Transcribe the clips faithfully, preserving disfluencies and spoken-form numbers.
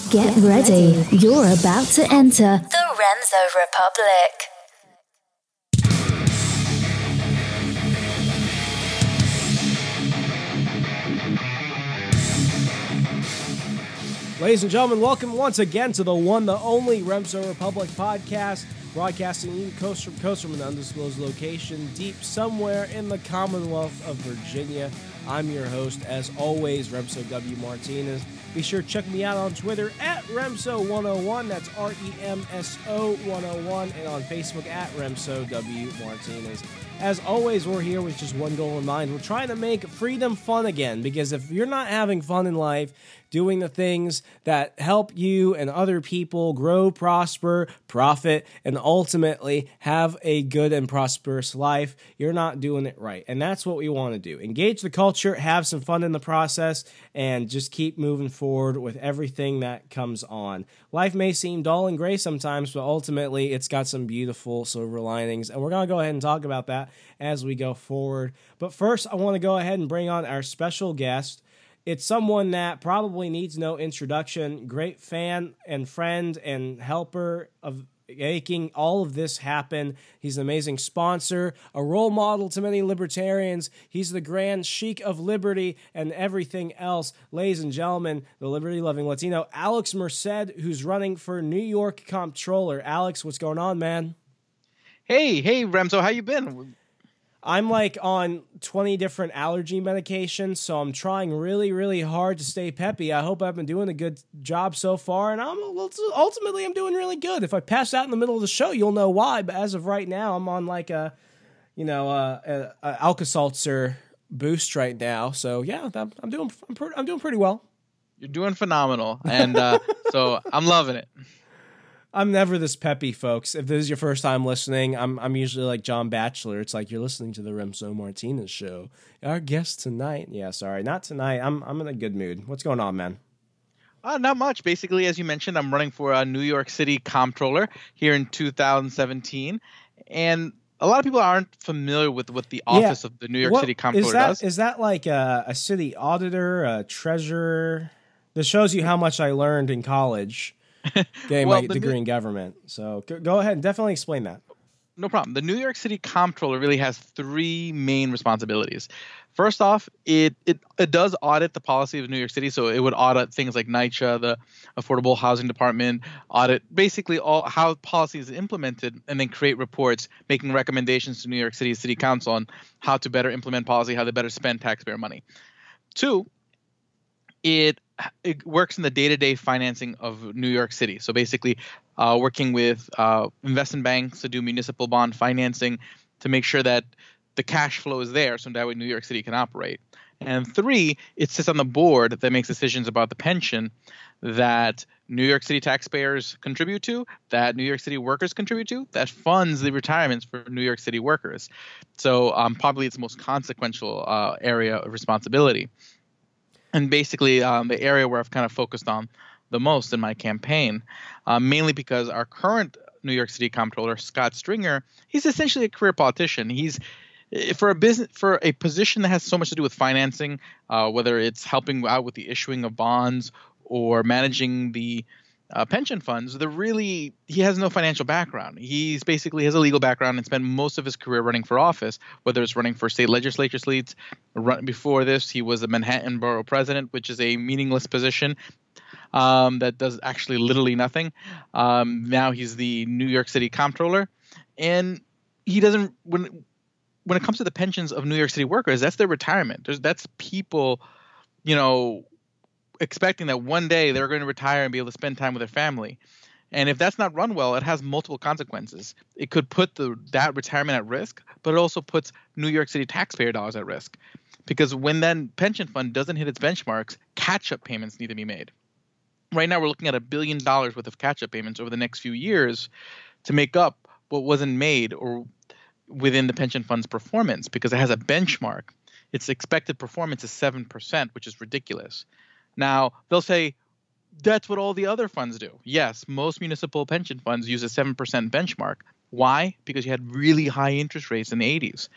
Get ready. You're about to enter the Remso Republic. Ladies and gentlemen, welcome once again to the one, the only Remso Republic podcast, broadcasting you coast from coast from an undisclosed location deep somewhere in the Commonwealth of Virginia. I'm your host, as always, Remso W. Martinez. Be sure to check me out on Twitter at Remso one oh one, that's R E M S O one oh one, and on Facebook at Remso W. Martinez. As always, we're here with just one goal in mind. We're trying to make freedom fun again, because if you're not having fun in life, doing the things that help you and other people grow, prosper, profit, and ultimately have a good and prosperous life, you're not doing it right. And that's what we want to do. Engage the culture, have some fun in the process, and just keep moving forward with everything that comes on. Life may seem dull and gray sometimes, but ultimately it's got some beautiful silver linings, and we're going to go ahead and talk about that as we go forward. But first, I want to go ahead and bring on our special guest. It's someone that probably needs no introduction. Great fan and friend and helper of making all of this happen. He's an amazing sponsor, a role model to many libertarians. He's the grand sheik of liberty and everything else. Ladies and gentlemen, the liberty-loving Latino, Alex Merced, who's running for New York Comptroller. Alex, what's going on, man? Hey, hey, Remso, how you been? I'm like on twenty different allergy medications, so I'm trying really, really hard to stay peppy. I hope I've been doing a good job so far, and I'm ultimately I'm doing really good. If I pass out in the middle of the show, you'll know why. But as of right now, I'm on like a, you know, a, a, a Alka-Seltzer boost right now. So yeah, I'm, I'm doing I'm, pre- I'm doing pretty well. You're doing phenomenal, and uh, so I'm loving it. I'm never this peppy, folks. If this is your first time listening, I'm I'm usually like John Batchelor. It's like you're listening to the Remso Martinez show. Our guest tonight. Yeah, sorry, not tonight. I'm I'm in a good mood. What's going on, man? Uh, not much. Basically, as you mentioned, I'm running for a New York City Comptroller here in two thousand seventeen, and a lot of people aren't familiar with what the office yeah. of the New York what, City Comptroller is that, does. Is that like a, a city auditor, a treasurer? This shows you how much I learned in college. Getting well, my degree New- in government. So go ahead and definitely explain that. No problem. The New York City Comptroller really has three main responsibilities. First off, it, it it does audit the policy of New York City. So it would audit things like NYCHA, the Affordable Housing Department, audit basically all how policy is implemented, and then create reports making recommendations to New York City City Council on how to better implement policy, how to better spend taxpayer money. Two, it It works in the day-to-day financing of New York City. So basically uh, working with uh, investment banks to do municipal bond financing to make sure that the cash flow is there so that way New York City can operate. And three, it sits on the board that makes decisions about the pension that New York City taxpayers contribute to, that New York City workers contribute to, that funds the retirements for New York City workers. So um, probably it's the most consequential uh, area of responsibility. And basically um, the area where I've kind of focused on the most in my campaign, uh, mainly because our current New York City Comptroller, Scott Stringer, he's essentially a career politician. He's for a business for a position that has so much to do with financing, uh, whether it's helping out with the issuing of bonds or managing the uh, pension funds. The really he has no financial background. He's basically has a legal background and spent most of his career running for office, whether it's running for state legislature seats. Run, before this, he was a Manhattan Borough president, which is a meaningless position um, that does actually literally nothing. Um, now he's the New York City Comptroller, and he doesn't when when it comes to the pensions of New York City workers, that's their retirement. There's, that's people, you know, expecting that one day they're going to retire and be able to spend time with their family. And if that's not run well, it has multiple consequences. It could put the that retirement at risk, but it also puts New York City taxpayer dollars at risk. Because when that pension fund doesn't hit its benchmarks, catch-up payments need to be made. Right now we're looking at a billion dollars worth of catch-up payments over the next few years to make up what wasn't made or within the pension fund's performance, because it has a benchmark. Its expected performance is seven percent, which is ridiculous. Now, they'll say, that's what all the other funds do. Yes, most municipal pension funds use a seven percent benchmark. Why? Because you had really high interest rates in the eighties.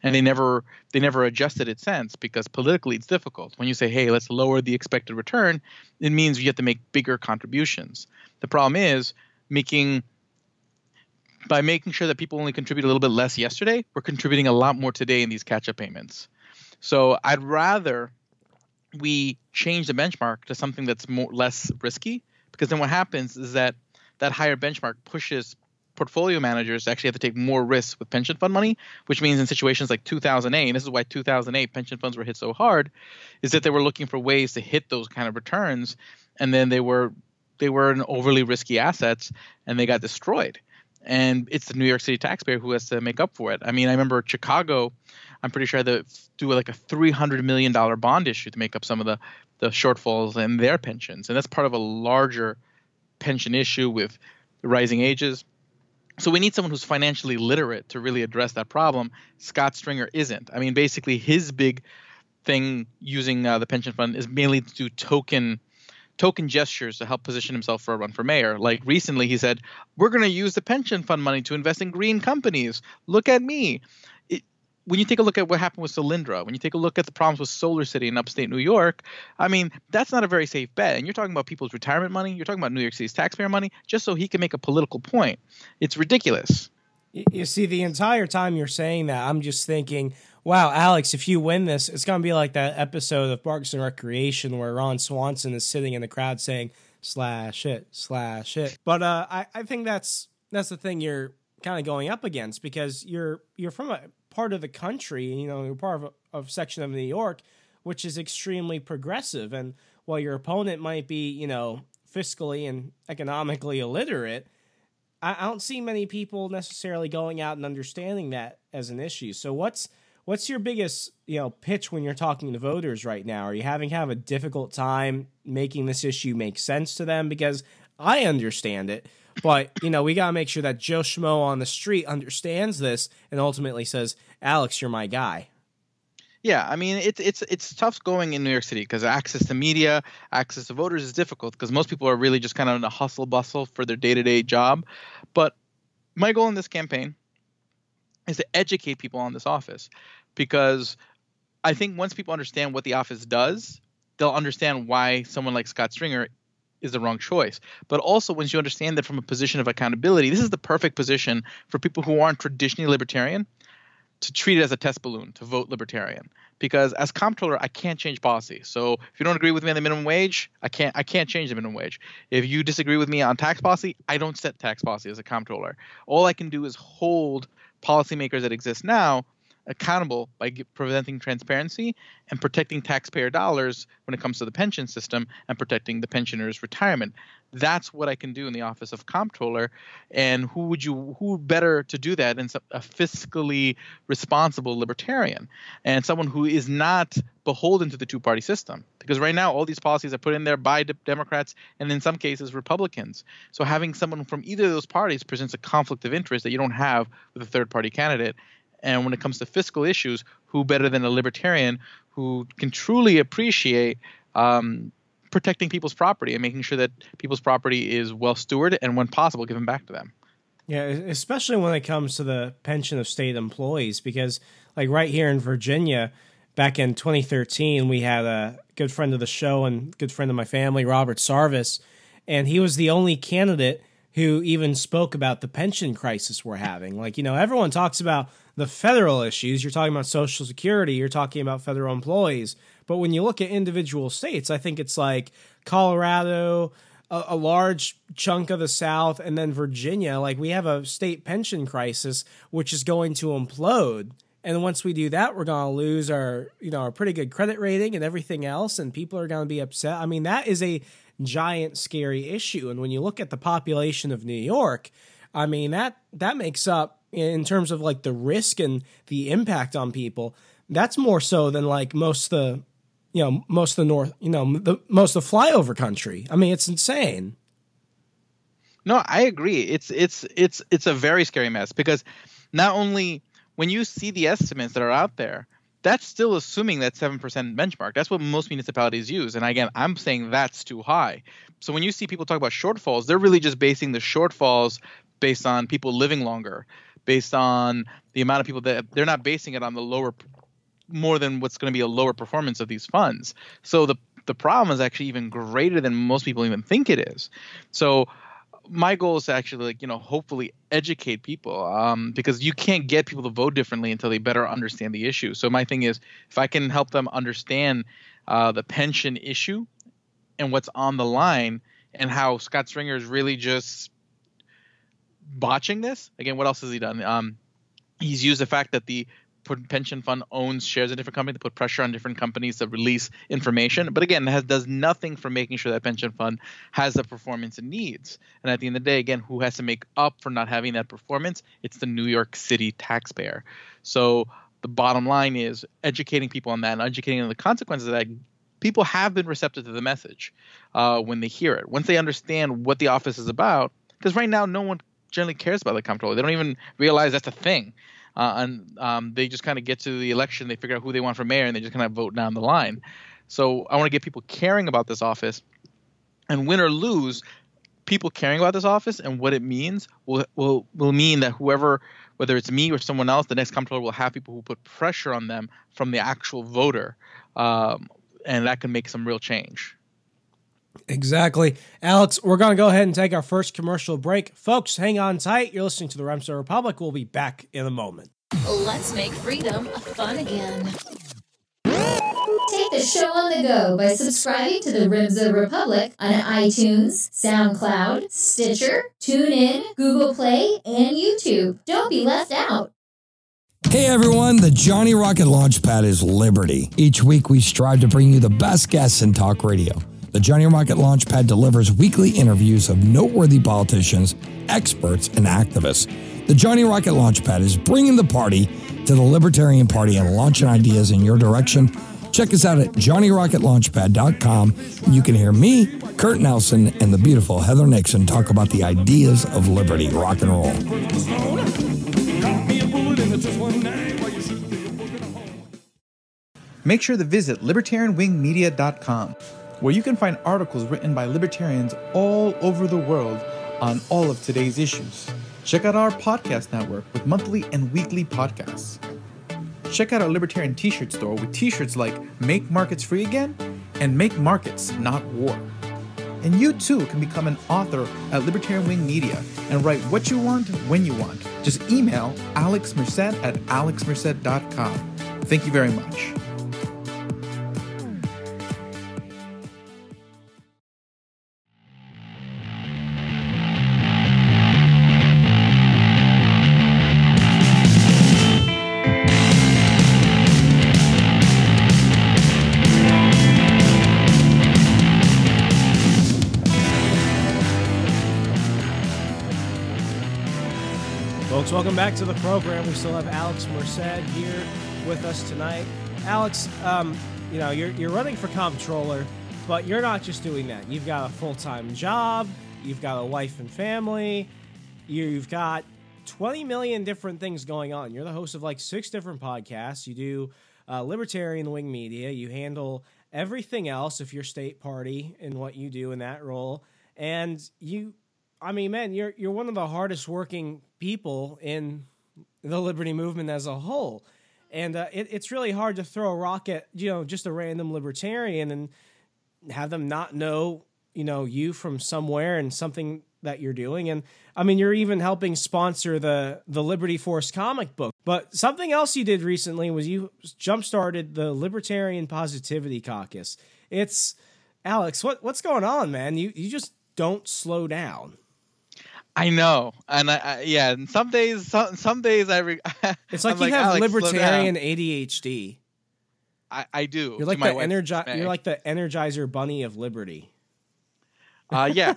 and they never they never adjusted it since, because politically it's difficult. When you say, hey, let's lower the expected return, it means you have to make bigger contributions. The problem is making by making sure that people only contribute a little bit less yesterday, we're contributing a lot more today in these catch-up payments. So I'd rather we change the benchmark to something that's more less risky, because then what happens is that that higher benchmark pushes portfolio managers to actually have to take more risks with pension fund money, which means in situations like two thousand eight, and this is why two thousand eight pension funds were hit so hard, is that they were looking for ways to hit those kind of returns, and then they were they were in overly risky assets, and they got destroyed. And it's the New York City taxpayer who has to make up for it. I mean, I remember Chicago, I'm pretty sure they do like a three hundred million dollars bond issue to make up some of the, the shortfalls in their pensions. And that's part of a larger pension issue with rising ages. So we need someone who's financially literate to really address that problem. Scott Stringer isn't. I mean, basically his big thing using uh, the pension fund is mainly to do token token gestures to help position himself for a run for mayor. Like recently he said, we're going to use the pension fund money to invest in green companies. Look at me. It, when you take a look at what happened with Solyndra, when you take a look at the problems with Solar City in upstate New York, I mean, that's not a very safe bet. And you're talking about people's retirement money. You're talking about New York City's taxpayer money just so he can make a political point. It's ridiculous. You see, the entire time you're saying that, I'm just thinking, wow, Alex, if you win this, it's going to be like that episode of Parks and Recreation where Ron Swanson is sitting in the crowd saying, slash it, slash it. But uh, I, I think that's that's the thing you're kind of going up against, because you're you're from a part of the country, you know, you're part of a of section of New York, which is extremely progressive. And while your opponent might be, you know, fiscally and economically illiterate, I, I don't see many people necessarily going out and understanding that as an issue. So what's What's your biggest, you know, pitch when you're talking to voters right now? Are you having kind of a difficult time making this issue make sense to them? Because I understand it, but, you know, we got to make sure that Joe Schmo on the street understands this and ultimately says, Alex, you're my guy. Yeah, I mean, it's it's it's tough going in New York City because access to media, access to voters is difficult because most people are really just kind of in a hustle bustle for their day-to-day job. But my goal in this campaign is to educate people on this office, because I think once people understand what the office does, they'll understand why someone like Scott Stringer is the wrong choice. But also, once you understand that from a position of accountability, this is the perfect position for people who aren't traditionally libertarian to treat it as a test balloon, to vote libertarian. Because as comptroller, I can't change policy. So if you don't agree with me on the minimum wage, I can't I can't change the minimum wage. If you disagree with me on tax policy, I don't set tax policy as a comptroller. All I can do is hold policymakers that exist now accountable by preventing transparency and protecting taxpayer dollars when it comes to the pension system and protecting the pensioners' retirement. That's what I can do in the office of comptroller. And who would you who better to do that than a fiscally responsible libertarian and someone who is not beholden to the two-party system? Because right now all these policies are put in there by de- Democrats and in some cases Republicans. So having someone from either of those parties presents a conflict of interest that you don't have with a third-party candidate. And when it comes to fiscal issues, who better than a libertarian who can truly appreciate um, protecting people's property and making sure that people's property is well stewarded and, when possible, given back to them. Yeah, especially when it comes to the pension of state employees, because like right here in Virginia, back in twenty thirteen, we had a good friend of the show and good friend of my family, Robert Sarvis, and he was the only candidate who even spoke about the pension crisis we're having. Like, you know, everyone talks about the federal issues. You're talking about Social Security. You're talking about federal employees. But when you look at individual states, I think it's like Colorado, a, a large chunk of the South, and then Virginia. Like, we have a state pension crisis, which is going to implode. And once we do that, we're going to lose our, you know, our pretty good credit rating and everything else, and people are going to be upset. I mean, that is a giant, scary issue. And when you look at the population of New York, I mean, that that makes up, in terms of like the risk and the impact on people, that's more so than like most of the, you know, most of the North, you know, the most of the flyover country. I mean, it's insane. No, I agree. It's it's it's it's a very scary mess, because not only when you see the estimates that are out there, that's still assuming that seven percent benchmark. That's what most municipalities use. And again, I'm saying that's too high. So when you see people talk about shortfalls, they're really just basing the shortfalls based on people living longer. based on the amount of people that they're not basing it on the lower, more than what's going to be a lower performance of these funds. So the the problem is actually even greater than most people even think it is. So my goal is to actually, like, you know, hopefully educate people, um, because you can't get people to vote differently until they better understand the issue. So my thing is, if I can help them understand uh, the pension issue and what's on the line, and how Scott Stringer is really just botching this. Again, what else has he done? Um, he's used the fact that the pension fund owns shares in different companies to put pressure on different companies to release information. But again, it has, does nothing for making sure that pension fund has the performance it needs. And at the end of the day, again, who has to make up for not having that performance? It's the New York City taxpayer. So the bottom line is educating people on that and educating on the consequences of that. People have been receptive to the message uh, when they hear it. Once they understand what the office is about, because right now no one generally cares about the comptroller. They don't even realize that's a thing. Uh, and um, they just kind of get to the election, they figure out who they want for mayor, and they just kind of vote down the line. So I want to get people caring about this office, and win or lose, people caring about this office and what it means will will will mean that whoever, whether it's me or someone else, the next comptroller will have people who put pressure on them from the actual voter, um, and that can make some real change. Exactly. Alex, we're going to go ahead and take our first commercial break. Folks, hang on tight. You're listening to the Remso Republic. We'll be back in a moment. Let's make freedom fun again. Take the show on the go by subscribing to the Remso Republic on iTunes, SoundCloud, Stitcher, TuneIn, Google Play, and YouTube. Don't be left out. Hey everyone, the Johnny Rocket Launchpad is Liberty. Each week we strive to bring you the best guests in talk radio. The Johnny Rocket Launchpad delivers weekly interviews of noteworthy politicians, experts, and activists. The Johnny Rocket Launchpad is bringing the party to the Libertarian Party and launching ideas in your direction. Check us out at johnny rocket launchpad dot com. You can hear me, Kurt Nelson, and the beautiful Heather Nixon talk about the ideas of liberty, rock and roll. Make sure to visit libertarian wing media dot com, where you can find articles written by libertarians all over the world on all of today's issues. Check out our podcast network with monthly and weekly podcasts. Check out our Libertarian t-shirt store with t-shirts like Make Markets Free Again and Make Markets Not War. And you too can become an author at Libertarian Wing Media and write what you want when you want. Just email alex merced at alex merced dot com. Thank you very much. Folks, welcome back to the program. We still have Alex Merced here with us tonight. Alex, um, you know, you're you're running for comptroller, but you're not just doing that. You've got a full-time job, you've got a wife and family, you've got twenty million different things going on. You're the host of like six different podcasts. You do uh, Libertarian Wing Media. You handle everything else of your state party and what you do in that role. And you, I mean, man, you're you're one of the hardest working people in the liberty movement as a whole. And uh, it, it's really hard to throw a rock at, you know, just a random libertarian and have them not know, you know, you from somewhere and something that you're doing. And I mean, you're even helping sponsor the, the Liberty Force comic book. But something else you did recently was you jump-started the Libertarian Positivity Caucus. It's, Alex, what what's going on, man? You you just don't slow down. I know, and I, I yeah. And some days, some, some days I. Re- it's like I'm you like, have Alex, libertarian A D H D. I, I do. You're like the energi- You're like the Energizer Bunny of liberty. Uh, yeah.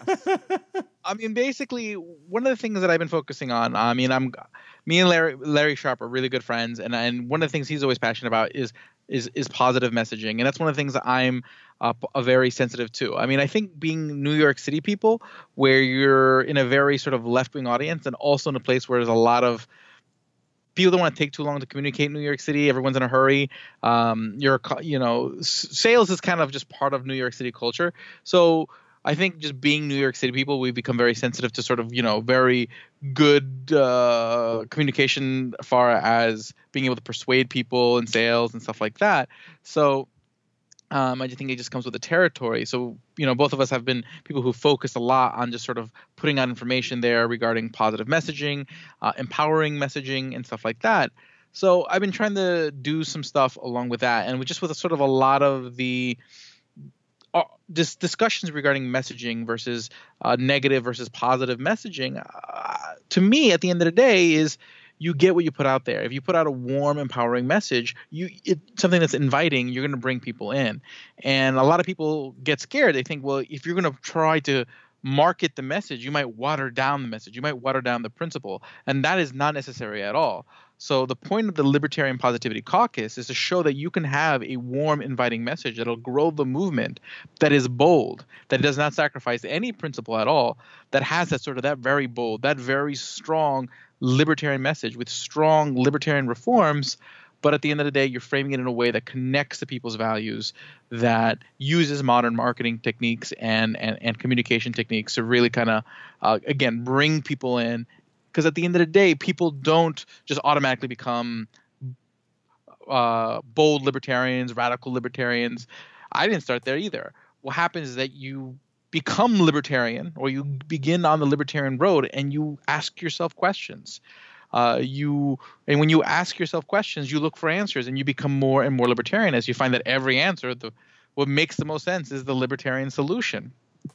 I mean, basically, one of the things that I've been focusing on. I mean, I'm, me and Larry Larry Sharp are really good friends, and and one of the things he's always passionate about is is is positive messaging, and that's one of the things that I'm uh, a very sensitive to. I mean, I think being New York City people, where you're in a very sort of left wing audience, and also in a place where there's a lot of people don't want to take too long to communicate in New York City. Everyone's in a hurry. Um, you're, you know, sales is kind of just part of New York City culture. So I think just being New York City people, we've become very sensitive to sort of, you know, very good uh, communication as far as being able to persuade people in sales and stuff like that. So um, I just think it just comes with the territory. So, you know, both of us have been people who focus a lot on just sort of putting out information there regarding positive messaging, uh, empowering messaging and stuff like that. So I've been trying to do some stuff along with that. And with just with a sort of a lot of the Uh, dis- discussions regarding messaging versus uh, negative versus positive messaging, uh, to me, at the end of the day, is you get what you put out there. If you put out a warm, empowering message, you it, something that's inviting, you're going to bring people in. And a lot of people get scared. They think, well, if you're going to try to market the message, you might water down the message. You might water down the principle. And that is not necessary at all. So the point of the Libertarian Positivity Caucus is to show that you can have a warm, inviting message that'll grow the movement, that is bold, that does not sacrifice any principle at all, that has that sort of that very bold, that very strong libertarian message with strong libertarian reforms. But at the end of the day, you're framing it in a way that connects to people's values, that uses modern marketing techniques and and, and communication techniques to really kind of, uh, again, bring people in. Because at the end of the day, people don't just automatically become uh, bold libertarians, radical libertarians. I didn't start there either. What happens is that you become libertarian, or you begin on the libertarian road, and you ask yourself questions. Uh, you and when you ask yourself questions, you look for answers, and you become more and more libertarian as you find that every answer, the what makes the most sense, is the libertarian solution.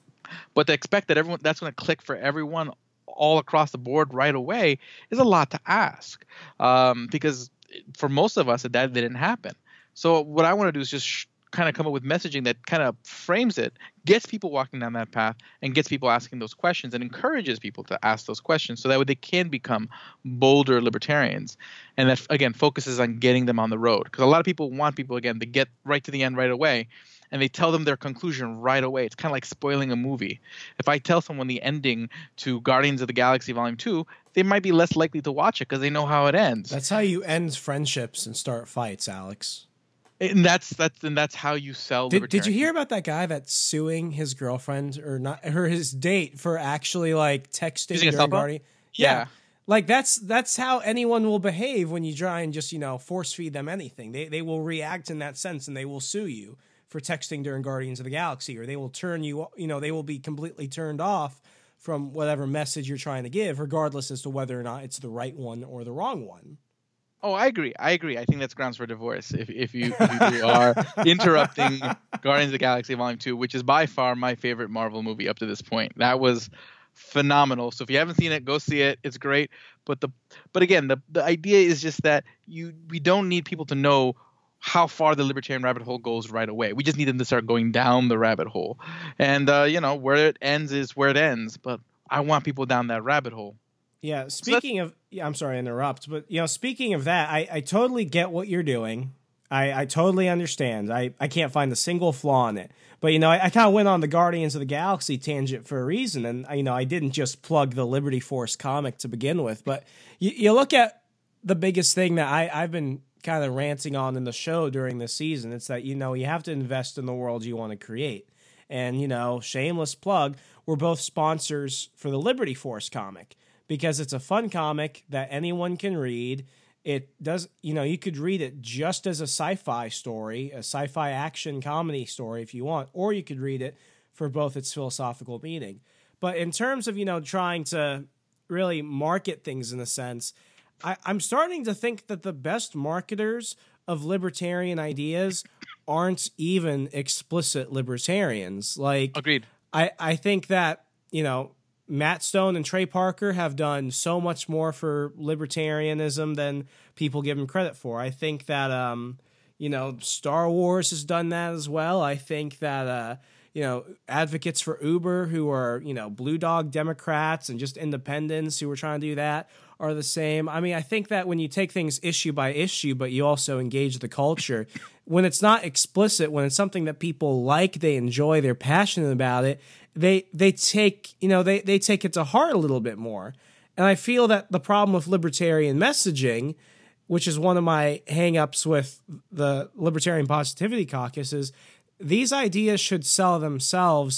But to expect that everyone that's going to click for everyone all across the board right away is a lot to ask, um, because for most of us that didn't happen. So what I want to do is just sh- kind of come up with messaging that kind of frames it, gets people walking down that path, and gets people asking those questions, and encourages people to ask those questions so that way they can become bolder libertarians. And that, again, focuses on getting them on the road, because a lot of people want people, again, to get right to the end right away. And they tell them their conclusion right away. It's kind of like spoiling a movie. If I tell someone the ending to Guardians of the Galaxy Volume two, they might be less likely to watch it because they know how it ends. That's how you end friendships and start fights, Alex. And that's that's and that's how you sell. Did, did you hear about that guy that's suing his girlfriend or not, or his date for actually like texting using during Guardian? Yeah. yeah. Like that's that's how anyone will behave when you try and just, you know, force feed them anything. They they will react in that sense, and they will sue you for texting during Guardians of the Galaxy, or they will turn you, you know, they will be completely turned off from whatever message you're trying to give, regardless as to whether or not it's the right one or the wrong one. Oh, I agree. I agree. I think that's grounds for divorce if if you, if you are interrupting Guardians of the Galaxy Volume two, which is by far my favorite Marvel movie up to this point. That was phenomenal. So if you haven't seen it, go see it. It's great. But the but again, the the idea is just that you we don't need people to know how far the libertarian rabbit hole goes right away. We just need them to start going down the rabbit hole. And, uh, you know, where it ends is where it ends. But I want people down that rabbit hole. Yeah, speaking so of... Yeah, I'm sorry to interrupt. But, you know, speaking of that, I, I totally get what you're doing. I, I totally understand. I, I can't find a single flaw in it. But, you know, I, I kind of went on the Guardians of the Galaxy tangent for a reason. And, you know, I didn't just plug the Liberty Force comic to begin with. But you, you look at the biggest thing that I, I've been kind of ranting on in the show during this season. It's that, you know, you have to invest in the world you want to create. And, you know, shameless plug, we're both sponsors for the Liberty Force comic because it's a fun comic that anyone can read. It does, you know, you could read it just as a sci-fi story, a sci-fi action comedy story if you want, or you could read it for both its philosophical meaning. But in terms of, you know, trying to really market things in a sense, I, I'm starting to think that the best marketers of libertarian ideas aren't even explicit libertarians. Like, agreed. I, I think that, you know, Matt Stone and Trey Parker have done so much more for libertarianism than people give them credit for. I think that, um, you know, Star Wars has done that as well. I think that, uh, you know, advocates for Uber who are, you know, Blue Dog Democrats and just independents who are trying to do that are the same. I mean, I think that when you take things issue by issue, but you also engage the culture, when it's not explicit, when it's something that people like, they enjoy, they're passionate about it, they they take, you know, they, they take it to heart a little bit more. And I feel that the problem with libertarian messaging, which is one of my hang-ups with the Libertarian Positivity Caucus, is these ideas should sell themselves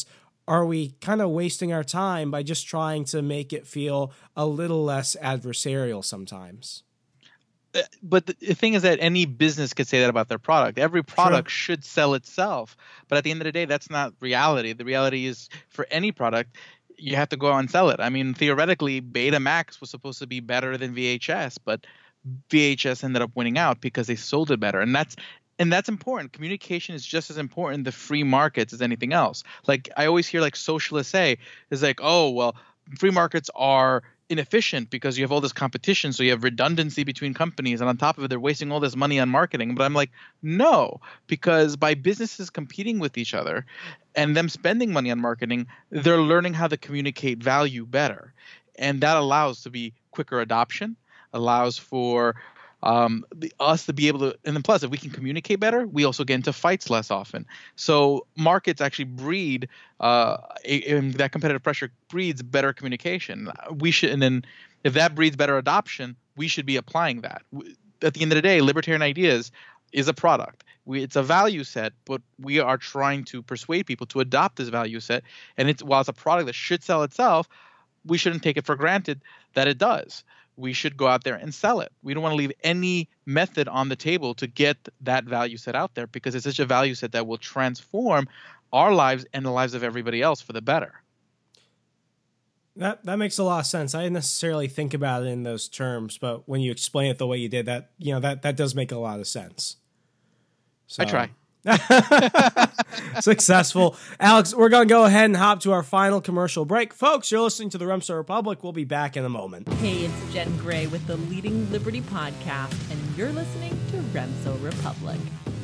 are we kind of wasting our time by just trying to make it feel a little less adversarial sometimes? But the thing is that any business could say that about their product. Every product True. should sell itself. But at the end of the day, that's not reality. The reality is for any product, you have to go out and sell it. I mean, theoretically, Betamax was supposed to be better than V H S, but V H S ended up winning out because they sold it better. And that's And that's important. Communication is just as important in the free markets as anything else. Like I always hear like socialists say is like, oh, well, free markets are inefficient because you have all this competition. So you have redundancy between companies. And on top of it, they're wasting all this money on marketing. But I'm like, no, because by businesses competing with each other and them spending money on marketing, they're learning how to communicate value better. And that allows to be quicker adoption, allows for Um, the, us to be able to, and then plus, if we can communicate better, we also get into fights less often. So markets actually breed, uh, a, and that competitive pressure breeds better communication. We should, and then if that breeds better adoption, we should be applying that. At the end of the day, Libertarian Ideas is a product. We, it's a value set, but we are trying to persuade people to adopt this value set. And it's while it's a product that should sell itself, we shouldn't take it for granted that it does. We should go out there and sell it. We don't want to leave any method on the table to get that value set out there because it's such a value set that will transform our lives and the lives of everybody else for the better. That that makes a lot of sense. I didn't necessarily think about it in those terms, but when you explain it the way you did, that you know that that does make a lot of sense. So. I try. Successful. Alex, we're going to go ahead and hop to our final commercial break. Folks, you're listening to the Remso Republic. We'll be back in a moment. Hey, it's Jen Gray with the Leading Liberty Podcast, and you're listening to Remso Republic.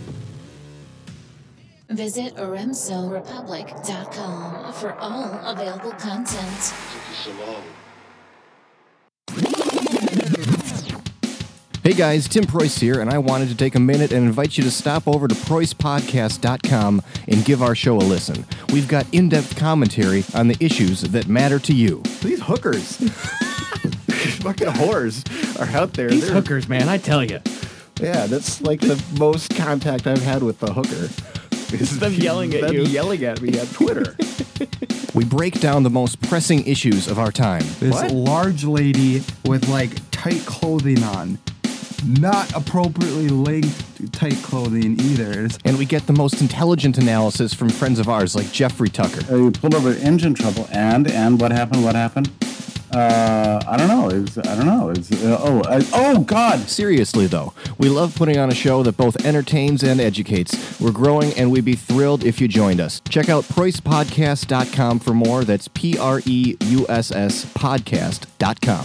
Visit remso republic dot com for all available content. Hey guys, Tim Preuss here, and I wanted to take a minute and invite you to stop over to preuss podcast dot com and give our show a listen. We've got in-depth commentary on the issues that matter to you. These hookers, fucking whores, are out there. These They're, hookers, man, I tell you. Yeah, that's like the most contact I've had with the hooker. Is them yelling at them you. yelling at me on Twitter. We break down the most pressing issues of our time. This What? large lady with like tight clothing on. Not appropriately linked tight clothing either. It's- And we get the most intelligent analysis from friends of ours like Jeffrey Tucker. Uh, you pulled over engine trouble, and and what happened? What happened? Uh, I don't know. It was, I don't know. It's uh, oh I, oh God! Seriously though, we love putting on a show that both entertains and educates. We're growing, and we'd be thrilled if you joined us. Check out preuss podcast dot com for more. That's P R E U S S podcast dot com.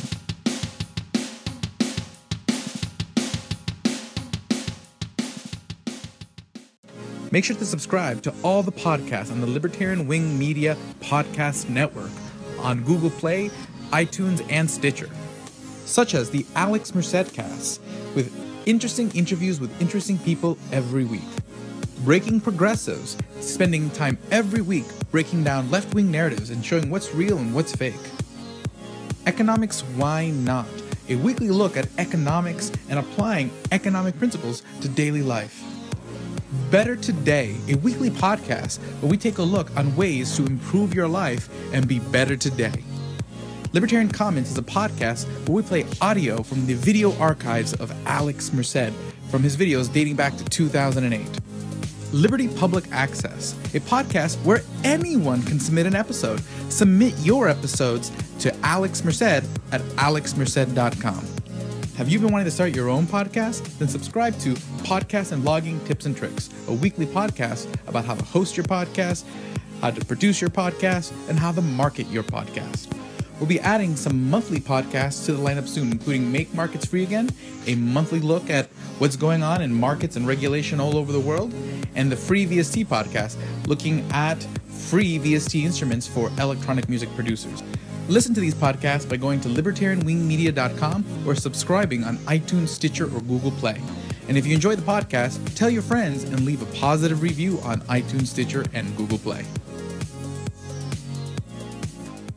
Make sure to subscribe to all the podcasts on the Libertarian Wing Media Podcast Network on Google Play, iTunes, and Stitcher, such as the Alex Merced Cast, with interesting interviews with interesting people every week. Breaking Progressives, spending time every week breaking down left-wing narratives and showing what's real and what's fake. Economics Why Not? A weekly look at economics and applying economic principles to daily life. Better Today, a weekly podcast where we take a look on ways to improve your life and be better today. Libertarian Comments is a podcast where we play audio from the video archives of Alex Merced from his videos dating back to two thousand eight. Liberty Public Access, a podcast where anyone can submit an episode. Submit your episodes to Alex Merced at alex merced dot com. Have you been wanting to start your own podcast? Then subscribe to Podcast and Blogging Tips and Tricks, a weekly podcast about how to host your podcast, how to produce your podcast, and how to market your podcast. We'll be adding some monthly podcasts to the lineup soon, including Make Markets Free Again, a monthly look at what's going on in markets and regulation all over the world, and the Free V S T podcast, looking at free V S T instruments for electronic music producers. Listen to these podcasts by going to libertarian wing media dot com or subscribing on iTunes, Stitcher, or Google Play. And if you enjoy the podcast, tell your friends and leave a positive review on iTunes, Stitcher, and Google Play.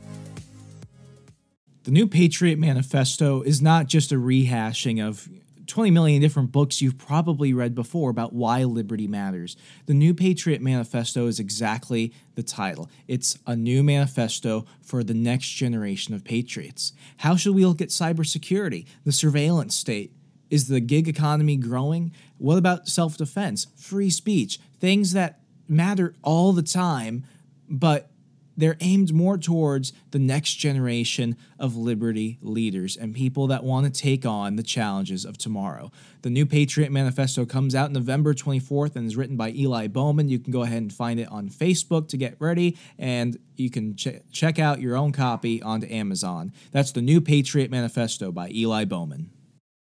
The new Patriot Manifesto is not just a rehashing of twenty million different books you've probably read before about why liberty matters. The New Patriot Manifesto is exactly the title. It's a new manifesto for the next generation of patriots. How should we look at cybersecurity, the surveillance state? Is the gig economy growing? What about self-defense, free speech, things that matter all the time, but they're aimed more towards the next generation of liberty leaders and people that want to take on the challenges of tomorrow. The New Patriot Manifesto comes out November twenty-fourth and is written by Eli Bowman. You can go ahead and find it on Facebook to get ready, and you can ch- check out your own copy onto Amazon. That's the New Patriot Manifesto by Eli Bowman.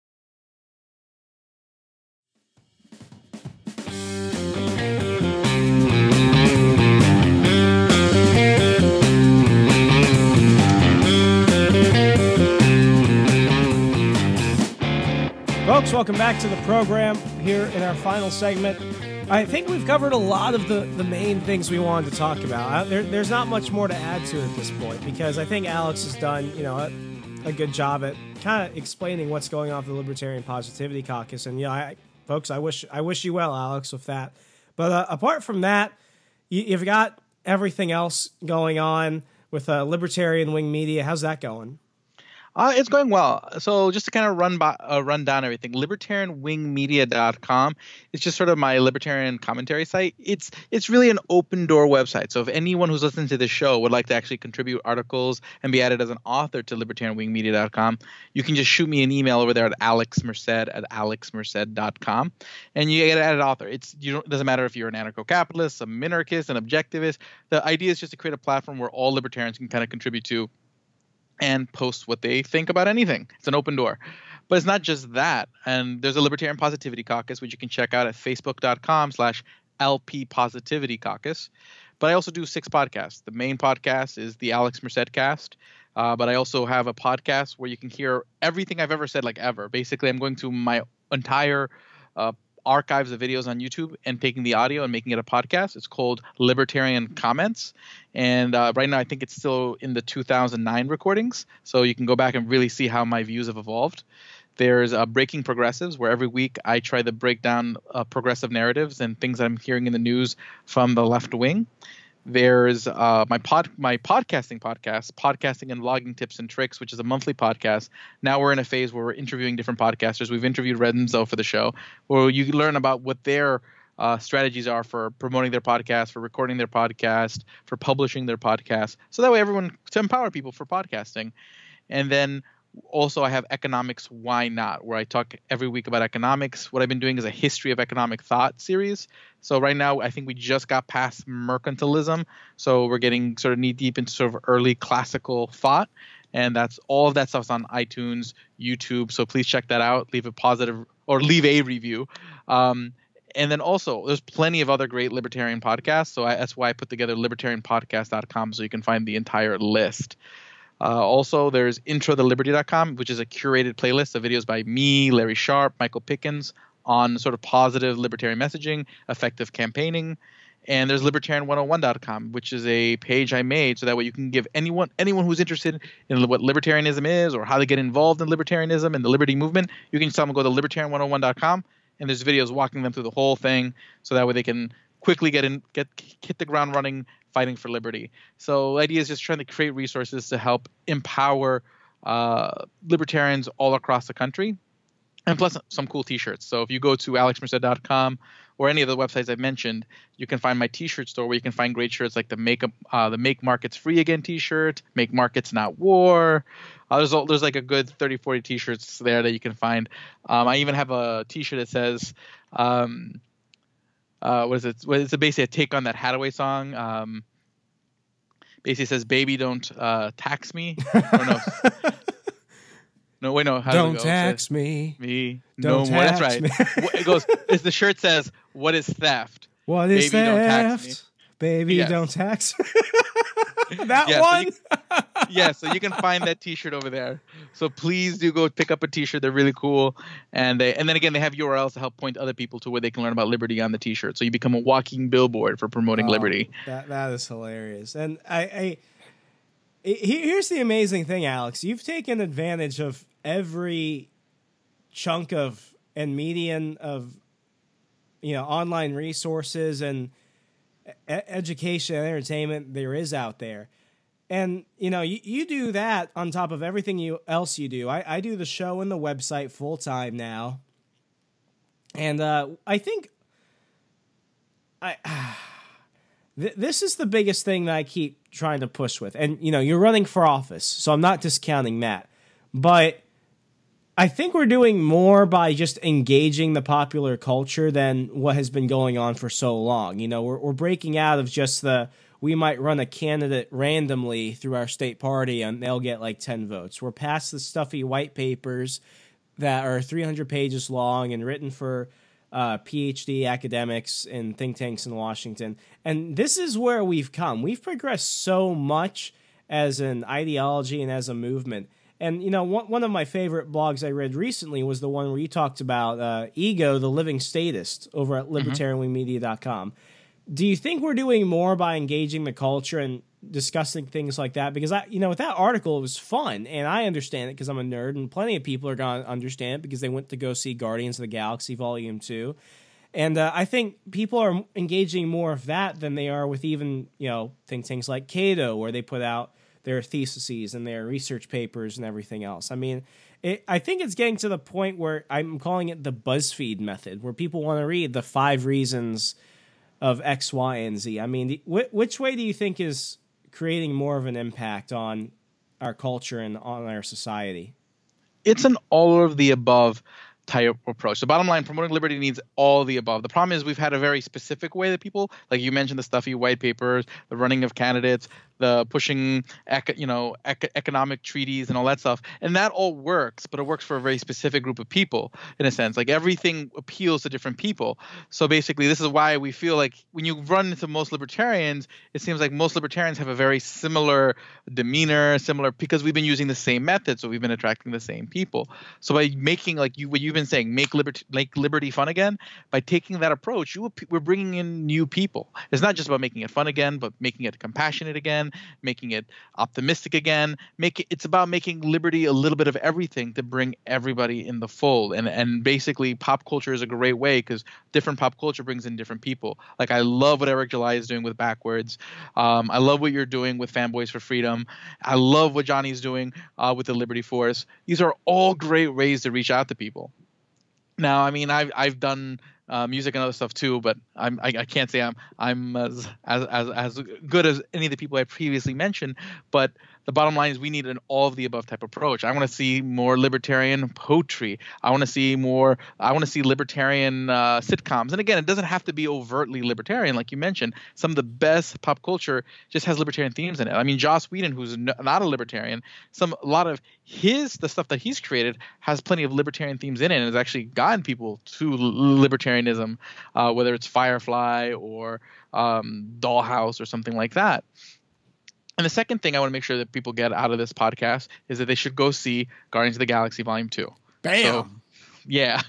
Folks, welcome back to the program here in our final segment. I think we've covered a lot of the, the main things we wanted to talk about. There, there's not much more to add to it at this point because I think Alex has done, you know, a, a good job at kind of explaining what's going on with the Libertarian Positivity Caucus. And, you know, I, folks, I wish I wish you well, Alex, with that. But uh, apart from that, you, you've got everything else going on with uh, Libertarian Wing Media. How's that going? Uh, it's going well. So just to kind of run by, uh, run down everything, libertarian wing media dot com is just sort of my libertarian commentary site. It's it's really an open door website. So if anyone who's listening to this show would like to actually contribute articles and be added as an author to libertarian wing media dot com, you can just shoot me an email over there at alexmerced at alexmerced dot com, and you get added author. It's you don't it doesn't matter if you're an anarcho-capitalist, a minarchist, an objectivist. The idea is just to create a platform where all libertarians can kind of contribute to and post what they think about anything. It's an open door. But it's not just that. And there's a Libertarian Positivity Caucus, which you can check out at facebook.com slash LP Positivity Caucus. But I also do six podcasts. The main podcast is the Alex Merced Cast. Uh, but I also have a podcast where you can hear everything I've ever said, like ever. Basically, I'm going through my entire uh, archives of videos on YouTube and taking the audio and making it a podcast. It's called Libertarian Comments. And uh, right now, I think it's still in the two thousand nine recordings. So you can go back and really see how my views have evolved. There's uh, Breaking Progressives, where every week I try to break down uh, progressive narratives and things that I'm hearing in the news from the left wing. There's uh, my pod, my podcasting podcast, Podcasting and Vlogging Tips and Tricks, which is a monthly podcast. Now we're in a phase where we're interviewing different podcasters. We've interviewed Renzo for the show, where you learn about what their uh, strategies are for promoting their podcast, for recording their podcast, for publishing their podcast. So that way everyone, to empower people for podcasting. And then also I have Economics Why Not, where I talk every week about economics. What I've been doing is a history of economic thought series. So right now I think we just got past mercantilism. So we're getting sort of knee deep into sort of early classical thought. And that's all of that stuff's on iTunes, YouTube. So please check that out. Leave a positive or leave a review. Um, and then also there's plenty of other great libertarian podcasts. So I, that's why I put together libertarian podcast dot com so you can find the entire list. Uh, also, there's intro to liberty dot com, which is a curated playlist of videos by me, Larry Sharp, Michael Pickens on sort of positive libertarian messaging, effective campaigning. And there's libertarian one oh one dot com, which is a page I made so that way you can give anyone anyone who's interested in what libertarianism is or how to get involved in libertarianism and the liberty movement, you can just tell them to go to libertarian one oh one dot com, and there's videos walking them through the whole thing so that way they can quickly get in, get hit the ground running, fighting for liberty. So the idea is just trying to create resources to help empower uh, libertarians all across the country, and plus some cool t-shirts. So if you go to alex merced dot com or any of the websites I've mentioned, you can find my t-shirt store where you can find great shirts like the Make uh, the Make Markets Free Again t-shirt, Make Markets Not War. Uh, there's, there's like a good thirty, forty t-shirts there that you can find. Um, I even have a t-shirt that says, um, Uh, what is it? Well, it's basically a take on that Hathaway song. Um, basically says, "Baby, don't uh, tax me." Oh, no. no, wait, no. How don't does it go? tax says, me. Me. Don't no more. That's tax right. me. It goes. It's, the shirt says, "What is theft?" What is Baby, theft? don't tax me. Baby, Yes. don't tax. That Yeah, so one. you- yeah, so you can find that t-shirt over there. So please do go pick up a t-shirt. They're really cool. And they, and then again, they have U R Ls to help point other people to where they can learn about liberty on the t-shirt. So you become a walking billboard for promoting Oh, liberty. That that is hilarious. And I, I, I here's the amazing thing, Alex. You've taken advantage of every chunk of and median of, you know, online resources and e- education and entertainment there is out there. And, you know, you, you do that on top of everything you else you do. I, I do the show and the website full time now. And uh, I think I th- this is the biggest thing that I keep trying to push with. And, you know, you're running for office, so I'm not discounting that. But I think we're doing more by just engaging the popular culture than what has been going on for so long. You know, we're, we're breaking out of just the, we might run a candidate randomly through our state party and they'll get like ten votes. We're past the stuffy white papers that are three hundred pages long and written for uh, P H D academics in think tanks in Washington. And this is where we've come. We've progressed so much as an ideology and as a movement. And, you know, one, one of my favorite blogs I read recently was the one where you talked about uh, Ego, the living statist, over at libertarian wing media dot com. Do you think we're doing more by engaging the culture and discussing things like that? Because, I, you know, with that article, it was fun, and I understand it because I'm a nerd, and plenty of people are going to understand it because they went to go see Guardians of the Galaxy Volume two. And uh, I think people are engaging more of that than they are with even, you know, think things like Cato, where they put out their theses and their research papers and everything else. I mean, it, I think it's getting to the point where I'm calling it the BuzzFeed method, where people want to read the five reasons of X, Y, and Z. I mean, wh- which way do you think is creating more of an impact on our culture and on our society? It's an all of the above type approach. The bottom line, promoting liberty needs all of the above. The problem is we've had a very specific way that people, like you mentioned, the stuffy white papers, the running of candidates, the pushing, ec- you know, ec- economic treaties and all that stuff. And that all works, but it works for a very specific group of people in a sense. Like everything appeals to different people. So basically, this is why we feel like when you run into most libertarians, it seems like most libertarians have a very similar demeanor, similar, because we've been using the same method. So we've been attracting the same people. So by making, like you, what you've been saying, make liberty, make liberty fun again, by taking that approach, you, we're bringing in new people. It's not just about making it fun again, but making it compassionate again, making it optimistic again. Make it, it's about making liberty a little bit of everything to bring everybody in the fold. And and basically, pop culture is a great way because different pop culture brings in different people. Like I love what Eric July is doing with Backwards. Um, I love what you're doing with Fanboys for Freedom. I love what Johnny's doing uh, with the Liberty Force. These are all great ways to reach out to people. Now, I mean, I've I've done uh, music and other stuff too, but I'm I, I can't say I'm I'm as, as as as good as any of the people I previously mentioned. But the bottom line is we need an all of the above type approach. I want to see more libertarian poetry. I want to see more. I want to see libertarian uh, sitcoms. And again, it doesn't have to be overtly libertarian, like you mentioned. Some of the best pop culture just has libertarian themes in it. I mean, Joss Whedon, who's no, not a libertarian, some a lot of his the stuff that he's created has plenty of libertarian themes in it, and has actually gotten people to libertarianism, uh, whether it's Firefly or um, Dollhouse or something like that. And the second thing I want to make sure that people get out of this podcast is that they should go see Guardians of the Galaxy Volume two. Bam! So, yeah.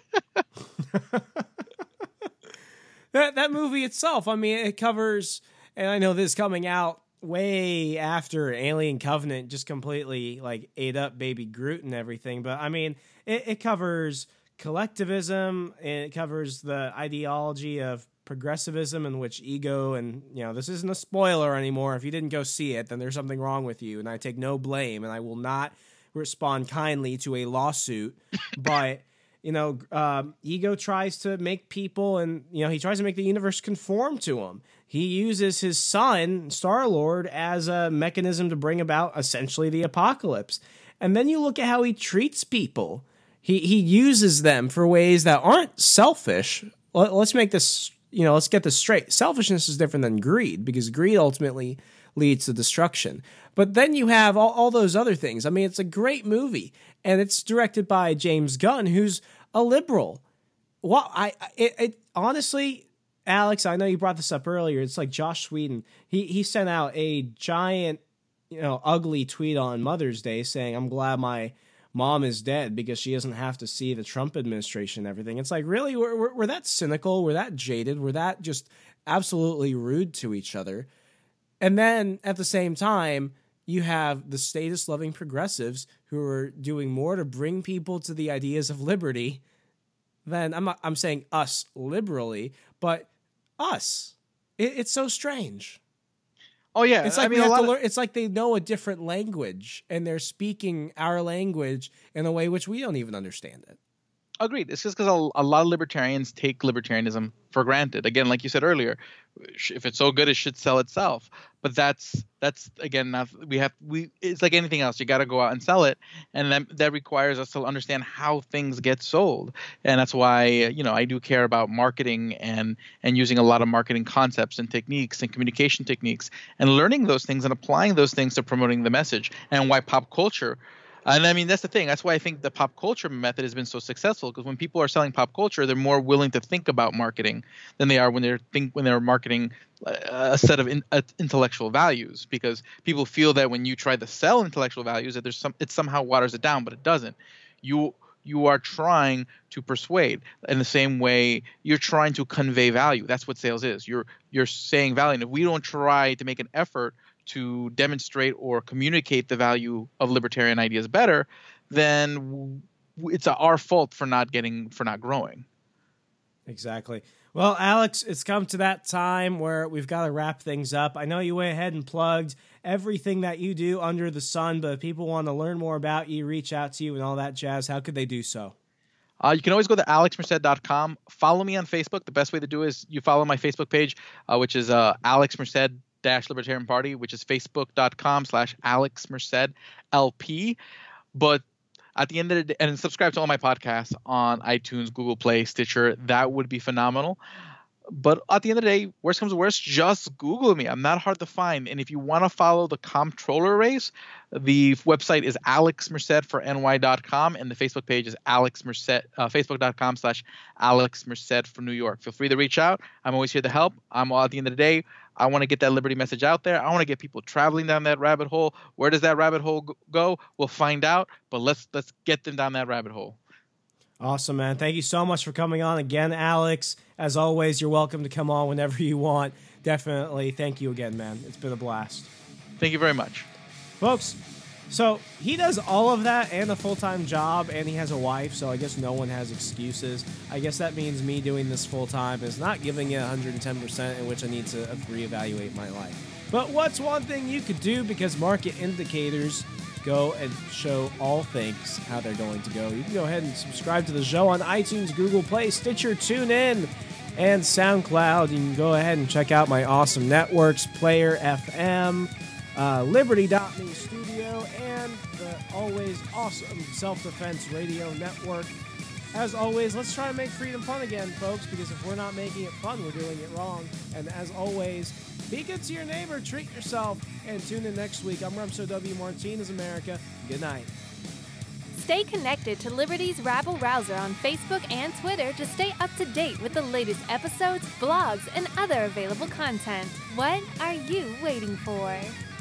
that that movie itself, I mean, it covers, and I know this is coming out way after Alien Covenant just completely like ate up Baby Groot and everything, but I mean, it, it covers collectivism, and it covers the ideology of progressivism in which Ego, and you know, this isn't a spoiler anymore. If you didn't go see it, then there's something wrong with you, and I take no blame, and I will not respond kindly to a lawsuit. But you know, um, Ego tries to make people, and you know, he tries to make the universe conform to him. He uses his son, Star-Lord, as a mechanism to bring about essentially the apocalypse. And then you look at how he treats people. He he uses them for ways that aren't selfish. Let's make this, you know, let's get this straight. Selfishness is different than greed, because greed ultimately leads to destruction. But then you have all, all those other things. I mean, it's a great movie, and it's directed by James Gunn, who's a liberal. Well, I it, it honestly, Alex, I know you brought this up earlier. It's like Josh Whedon. He he sent out a giant, you know, ugly tweet on Mother's Day saying, "I'm glad my mom is dead because she doesn't have to see the Trump administration and everything." It's like, really? We're, we're, we're that cynical? We're that jaded? We're that just absolutely rude to each other? And then at the same time, you have the status-loving progressives who are doing more to bring people to the ideas of liberty then I'm not, I'm saying us liberally, but us. It, it's so strange. Oh yeah, it's like I mean, we have a lot to of- learn. It's like they know a different language and they're speaking our language in a way which we don't even understand it. Agreed. It's just because a, a lot of libertarians take libertarianism for granted. Again, like you said earlier, if it's so good, it should sell itself. But that's that's again, not, we have we. It's like anything else. You got to go out and sell it, and that that requires us to understand how things get sold. And that's why you know I do care about marketing and and using a lot of marketing concepts and techniques and communication techniques and learning those things and applying those things to promoting the message. And why pop culture. And I mean, that's the thing. That's why I think the pop culture method has been so successful, because when people are selling pop culture, they're more willing to think about marketing than they are when they're think when they're marketing a set of in, uh, intellectual values, because people feel that when you try to sell intellectual values that there's some it somehow waters it down, but it doesn't. You you are trying to persuade in the same way you're trying to convey value. That's what sales is. You're you're saying value. And if we don't try to make an effort to demonstrate or communicate the value of libertarian ideas better, then it's our fault for not getting for not growing. Exactly. Well, Alex, it's come to that time where we've got to wrap things up. I know you went ahead and plugged everything that you do under the sun, but if people want to learn more about you, reach out to you and all that jazz, how could they do so? Uh, you can always go to alex merced dot com. Follow me on Facebook. The best way to do is you follow my Facebook page, uh, which is uh, Alex Merced dash Libertarian Party, which is facebook.com slash Alex Merced LP. But at the end of the day, and subscribe to all my podcasts on iTunes, Google Play, Stitcher. That would be phenomenal. But at the end of the day, worst comes to worst, just Google me. I'm not hard to find. And if you want to follow the comptroller race, the website is alex merced for N Y dot com, and the Facebook page is Alex Merced, uh, facebook.com slash Alex Merced for New York. Feel free to reach out. I'm always here to help. I'm all at the end of the day. I want to get that liberty message out there. I want to get people traveling down that rabbit hole. Where does that rabbit hole go? We'll find out. But let's let's get them down that rabbit hole. Awesome, man. Thank you so much for coming on again, Alex. As always, you're welcome to come on whenever you want. Definitely. Thank you again, man. It's been a blast. Thank you very much. Folks, so he does all of that and a full-time job, and he has a wife, so I guess no one has excuses. I guess that means me doing this full-time is not giving it one hundred ten percent, in which I need to reevaluate my life. But what's one thing you could do, because market indicators go and show all things how they're going to go. You can go ahead and subscribe to the show on iTunes, Google Play, Stitcher, TuneIn, and SoundCloud. You can go ahead and check out my awesome networks, Player F M, uh, Liberty dot me Studio, and the always awesome Self-Defense Radio Network. As always, let's try to make freedom fun again, folks, because if we're not making it fun, we're doing it wrong. And as always, be good to your neighbor, treat yourself, and tune in next week. I'm Remso W. Martinez, America. Good night. Stay connected to Liberty's Rabble Rouser on Facebook and Twitter to stay up to date with the latest episodes, blogs, and other available content. What are you waiting for?